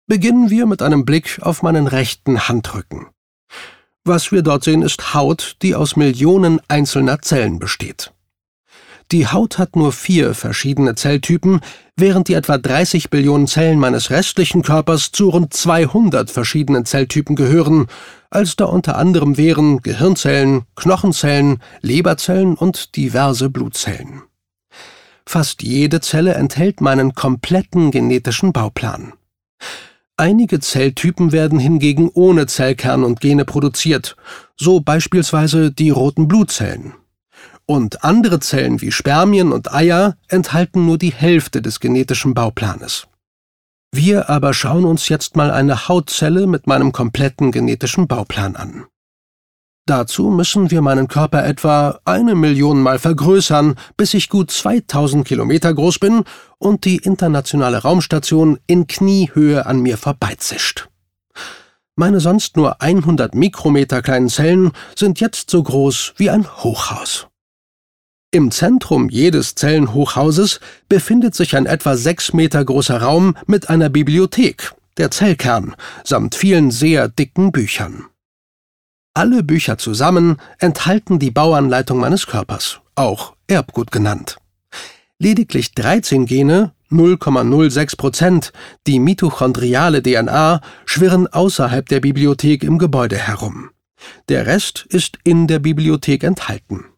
Beginnen wir mit einem Blick auf meinen rechten Handrücken. Was wir dort sehen, ist Haut, die aus Millionen einzelner Zellen besteht. Die Haut hat nur 4 verschiedene Zelltypen, während die etwa 30 Billionen Zellen meines restlichen Körpers zu rund 200 verschiedenen Zelltypen gehören, als da unter anderem wären Gehirnzellen, Knochenzellen, Leberzellen und diverse Blutzellen. Fast jede Zelle enthält meinen kompletten genetischen Bauplan. Einige Zelltypen werden hingegen ohne Zellkern und Gene produziert, so beispielsweise die roten Blutzellen. Und andere Zellen wie Spermien und Eier enthalten nur die Hälfte des genetischen Bauplanes. Wir aber schauen uns jetzt mal eine Hautzelle mit meinem kompletten genetischen Bauplan an. Dazu müssen wir meinen Körper etwa 1 Million Mal vergrößern, bis ich gut 2000 Kilometer groß bin und die internationale Raumstation in Kniehöhe an mir vorbeizischt. Meine sonst nur 100 Mikrometer kleinen Zellen sind jetzt so groß wie ein Hochhaus. Im Zentrum jedes Zellenhochhauses befindet sich ein etwa 6 Meter großer Raum mit einer Bibliothek, der Zellkern, samt vielen sehr dicken Büchern. Alle Bücher zusammen enthalten die Bauanleitung meines Körpers, auch Erbgut genannt. Lediglich 13 Gene, 0,06%, die mitochondriale DNA, schwirren außerhalb der Bibliothek im Gebäude herum. Der Rest ist in der Bibliothek enthalten.